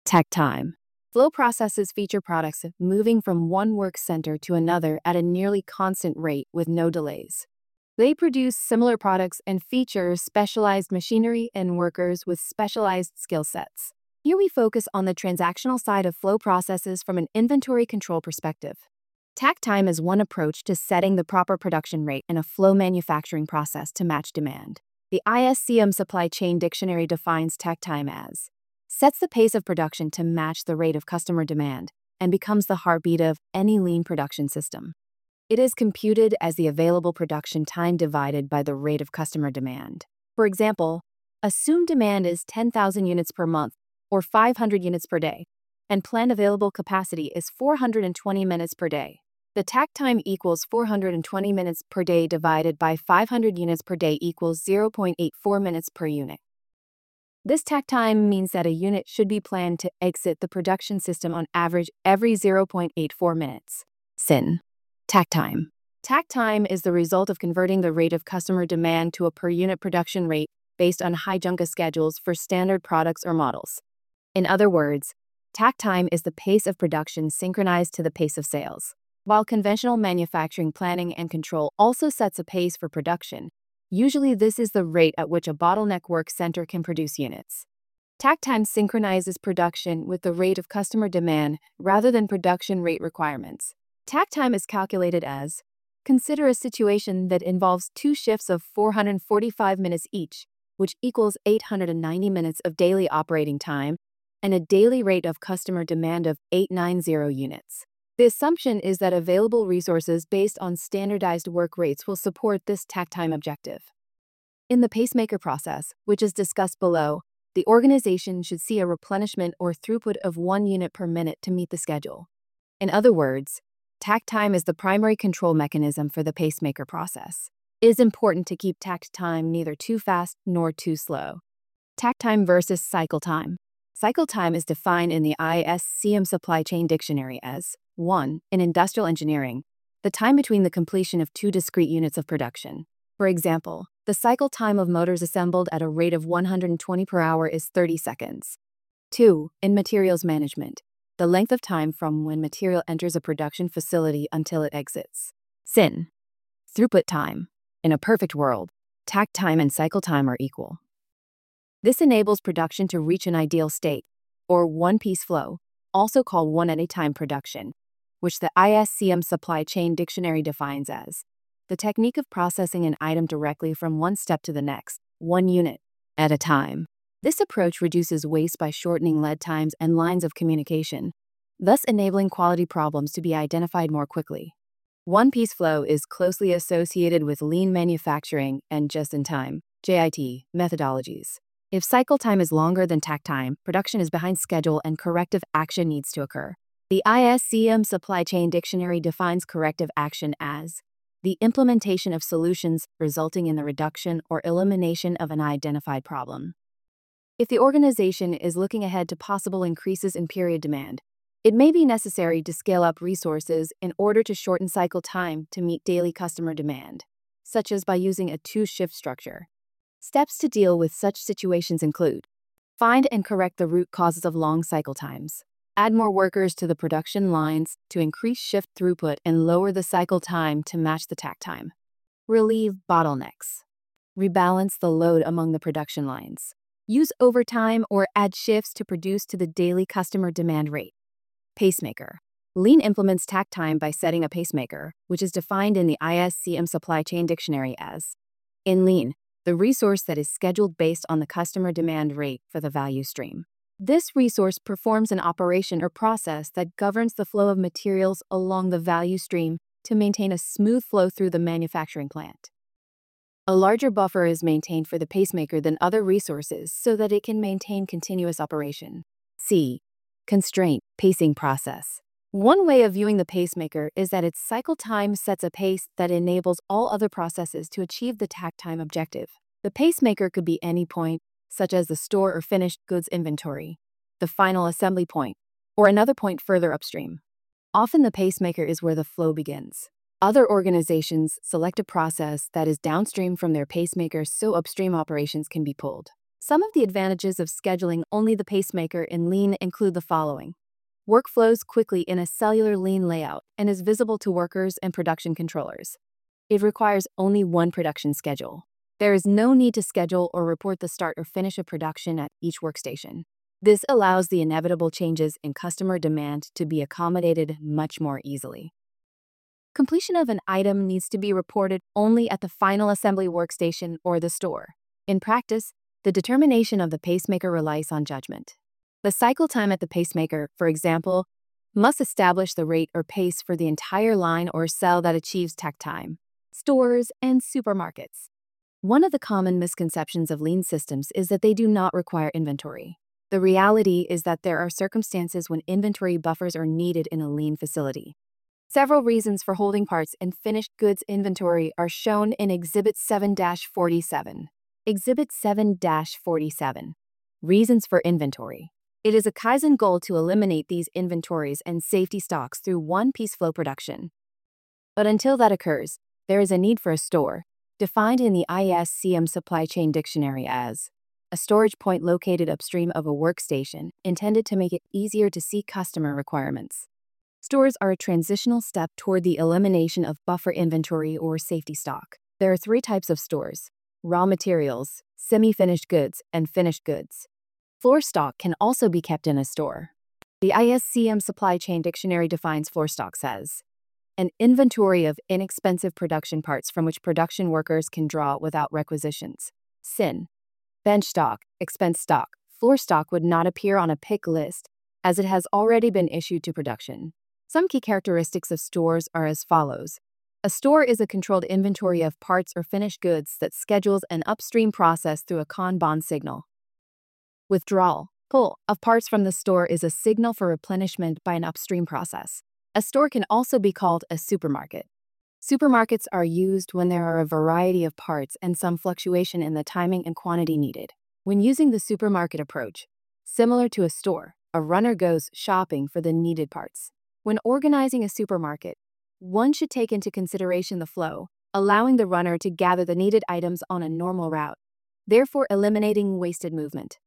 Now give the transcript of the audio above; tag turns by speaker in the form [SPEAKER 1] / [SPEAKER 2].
[SPEAKER 1] Takt time. Flow processes feature products moving from one work center to another at a nearly constant rate with no delays. They produce similar products and feature specialized machinery and workers with specialized skill sets. Here we focus on the transactional side of flow processes from an inventory control perspective. Takt time is one approach to setting the proper production rate in a flow manufacturing process to match demand. The ISCM Supply Chain Dictionary defines takt time as sets the pace of production to match the rate of customer demand and becomes the heartbeat of any lean production system. It is computed as the available production time divided by the rate of customer demand. For example, assumed demand is 10,000 units per month or 500 units per day, and planned available capacity is 420 minutes per day. The takt time equals 420 minutes per day divided by 500 units per day equals 0.84 minutes per unit. This takt time means that a unit should be planned to exit the production system on average every 0.84 minutes. SIN. Takt time. Takt time is the result of converting the rate of customer demand to a per unit production rate based on Heijunka schedules for standard products or models. In other words, takt time is the pace of production synchronized to the pace of sales. While conventional manufacturing planning and control also sets a pace for production, usually this is the rate at which a bottleneck work center can produce units. Takt time synchronizes production with the rate of customer demand rather than production rate requirements. Takt time is calculated as: consider a situation that involves two shifts of 445 minutes each, which equals 890 minutes of daily operating time, and a daily rate of customer demand of 890 units. The assumption is that available resources based on standardized work rates will support this takt time objective. In the pacemaker process, which is discussed below, the organization should see a replenishment or throughput of 1 unit per minute to meet the schedule. In other words, takt time is the primary control mechanism for the pacemaker process. It is important to keep takt time neither too fast nor too slow. Takt time versus cycle time. Cycle time is defined in the ISCM Supply Chain Dictionary as 1. In industrial engineering, the time between the completion of two discrete units of production. For example, the cycle time of motors assembled at a rate of 120 per hour is 30 seconds. 2. In materials management, the length of time from when material enters a production facility until it exits. SIN. Throughput time. In a perfect world, takt time and cycle time are equal. This enables production to reach an ideal state, or one-piece flow, also called one-at-a-time production, which the ISCM Supply Chain Dictionary defines as the technique of processing an item directly from one step to the next, one unit at a time. This approach reduces waste by shortening lead times and lines of communication, thus enabling quality problems to be identified more quickly. One-piece flow is closely associated with lean manufacturing and just-in-time (JIT) methodologies. If cycle time is longer than takt time, production is behind schedule and corrective action needs to occur. The ISCM Supply Chain Dictionary defines corrective action as the implementation of solutions resulting in the reduction or elimination of an identified problem. If the organization is looking ahead to possible increases in period demand, it may be necessary to scale up resources in order to shorten cycle time to meet daily customer demand, such as by using a two-shift structure. Steps to deal with such situations include: find and correct the root causes of long cycle times. Add more workers to the production lines to increase shift throughput and lower the cycle time to match the takt time. Relieve bottlenecks. Rebalance the load among the production lines. Use overtime or add shifts to produce to the daily customer demand rate. Pacemaker. Lean implements takt time by setting a pacemaker, which is defined in the ISCM Supply Chain Dictionary as, in Lean, the resource that is scheduled based on the customer demand rate for the value stream. This resource performs an operation or process that governs the flow of materials along the value stream to maintain a smooth flow through the manufacturing plant. A larger buffer is maintained for the pacemaker than other resources so that it can maintain continuous operation. C. Constraint pacing process. One way of viewing the pacemaker is that its cycle time sets a pace that enables all other processes to achieve the takt time objective. The pacemaker could be any point, such as the store or finished goods inventory, the final assembly point, or another point further upstream. Often the pacemaker is where the flow begins. Other organizations select a process that is downstream from their pacemaker so upstream operations can be pulled. Some of the advantages of scheduling only the pacemaker in Lean include the following. Work flows quickly in a cellular Lean layout and is visible to workers and production controllers. It requires only one production schedule. There is no need to schedule or report the start or finish of production at each workstation. This allows the inevitable changes in customer demand to be accommodated much more easily. Completion of an item needs to be reported only at the final assembly workstation or the store. In practice, the determination of the pacemaker relies on judgment. The cycle time at the pacemaker, for example, must establish the rate or pace for the entire line or cell that achieves takt time. Stores and supermarkets. One of the common misconceptions of Lean systems is that they do not require inventory. The reality is that there are circumstances when inventory buffers are needed in a Lean facility. Several reasons for holding parts in finished goods inventory are shown in Exhibit 7-47. Exhibit 7-47. Reasons for inventory. It is a Kaizen goal to eliminate these inventories and safety stocks through one-piece flow production. But until that occurs, there is a need for a store, defined in the ISCM Supply Chain Dictionary as a storage point located upstream of a workstation intended to make it easier to see customer requirements. Stores are a transitional step toward the elimination of buffer inventory or safety stock. There are three types of stores: raw materials, semi-finished goods, and finished goods. Floor stock can also be kept in a store. The ISCM Supply Chain Dictionary defines floor stocks as an inventory of inexpensive production parts from which production workers can draw without requisitions. SIN. Bench stock, expense stock. Floor stock would not appear on a pick list as it has already been issued to production. Some key characteristics of stores are as follows. A store is a controlled inventory of parts or finished goods that schedules an upstream process through a Kanban signal. Withdrawal, pull, of parts from the store is a signal for replenishment by an upstream process. A store can also be called a supermarket. Supermarkets are used when there are a variety of parts and some fluctuation in the timing and quantity needed. When using the supermarket approach, similar to a store, a runner goes shopping for the needed parts. When organizing a supermarket, one should take into consideration the flow, allowing the runner to gather the needed items on a normal route, therefore eliminating wasted movement.